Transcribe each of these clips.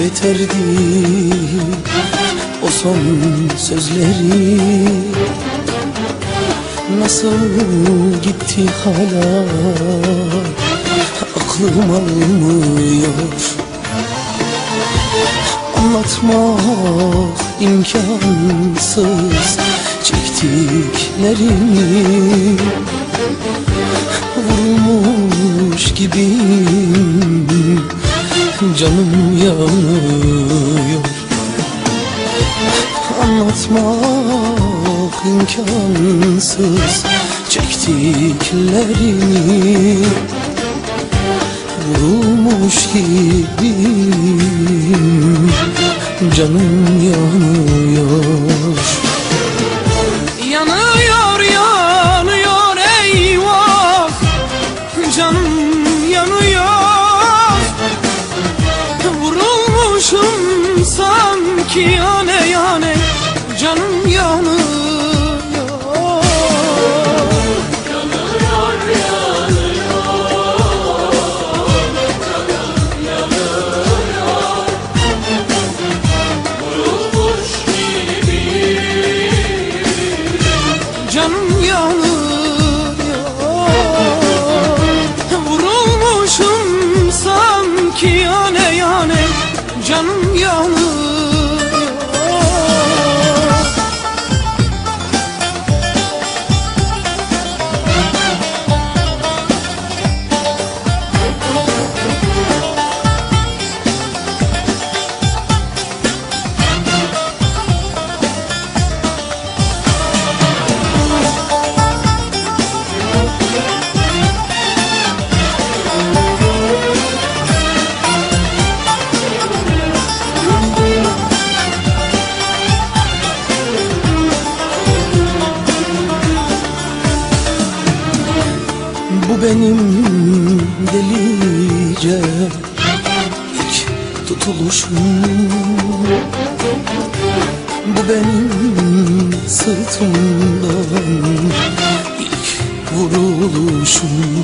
yeterdi o son sözleri. Nasıl gitti hala aklım almıyor. Anlatmak imkansız çektiklerimi. Vurulmuş gibiyim, canım yanıyor. Anlatmak imkansız çektiklerimi. Vurulmuş gibiyim, canım yanıyor. Yanıyor, yanıyor, eyvah, canım yanıyor. Vurulmuşum sanki yane yane, canım yanıyor. Canım yanıyor, vurulmuşum sanki yane yane, canım yanıyor. Bu benim delice ilk tutuluşum. Bu benim sırtımdan ilk vuruluşum.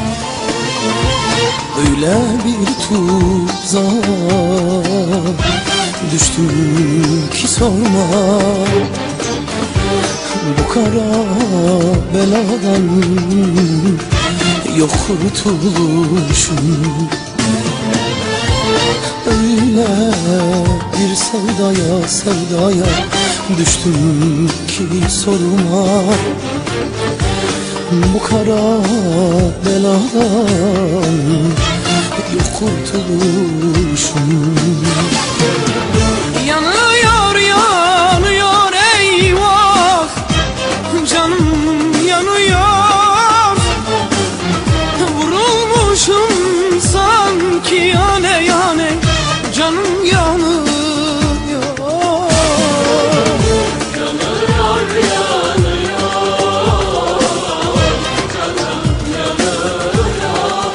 Öyle bir tuzağa düştüm ki sorma. Bu kara beladan yok kurtuluşum. Öyle bir sevdaya düştüm ki sorma. Bu kara beladan yok kurtuluşum. Yanıyor, yanıyor, eyvah, canım yanıyor. Vurulmuşum sanki yane yane, canım yanıyor. Yanıyor, yanıyor, canım yanıyor.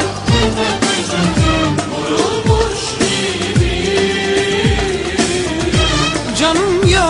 Vurulmuş gibi, Canım yanıyor.